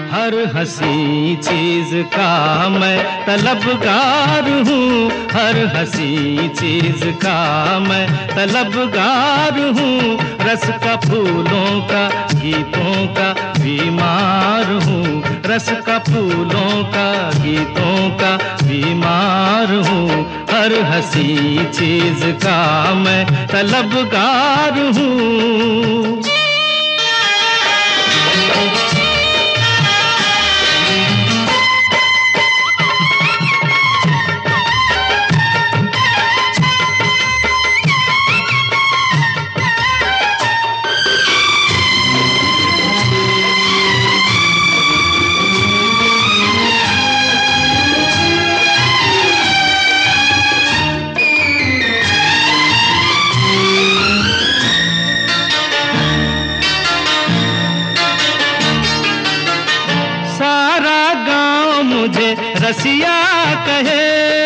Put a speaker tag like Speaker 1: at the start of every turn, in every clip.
Speaker 1: हर हंसी चीज का मैं तलबगार हूँ, हर हंसी चीज का मैं तलबगार हूँ। रस का फूलों का गीतों का बीमार हूँ, रस का फूलों का गीतों का बीमार हूँ। हर हंसी चीज का मैं तलबगार हूँ। मुझे रसिया कहे,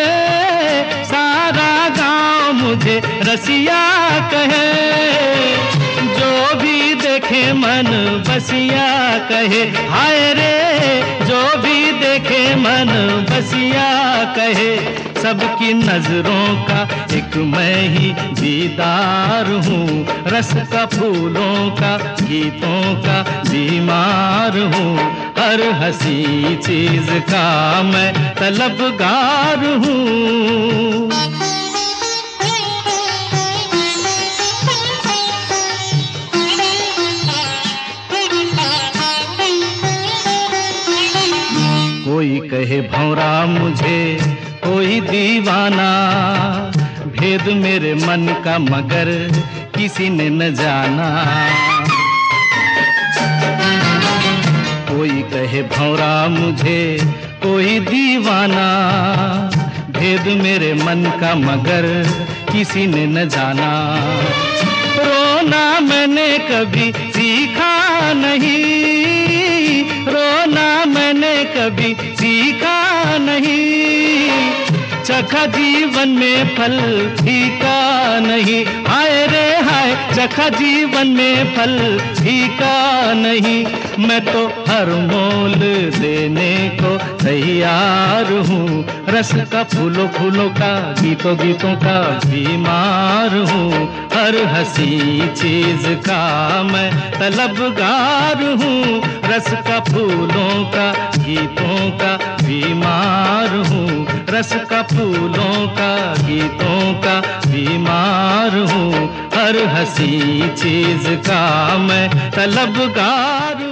Speaker 1: सारा गांव मुझे रसिया कहे। जो भी देखे मन बसिया कहे, हाय रे जो भी देखे मन बसिया कहे। सबकी नजरों का एक मैं ही दीदार हूँ, रस का फूलों का गीतों का बीमार हूँ। हर हंसी चीज का मैं तलबगार हूँ। कोई कहे भंवरा मुझे, कोई दीवाना, भेद मेरे मन का मगर किसी ने न जाना। कोई कहे भंवरा मुझे, कोई दीवाना, भेद मेरे मन का मगर किसी ने न जाना। रोना मैंने कभी सीखा नहीं, रोना मैंने कभी सीखा नहीं। चखा जीवन में फल फीका नहीं, हाय रे हाय चखा जीवन में फल फीका नहीं। मैं तो हर मोल देने को तैयार हूँ, रस का फूलों फूलों का गीतों गीतों का बीमार हूँ। हर हंसी चीज का मैं तलबगार हूँ, रस का फूलों का गीतों का बीमार हूँ। रस का फूलों का गीतों का बीमार हूँ। हर हंसी चीज का मैं तलबगार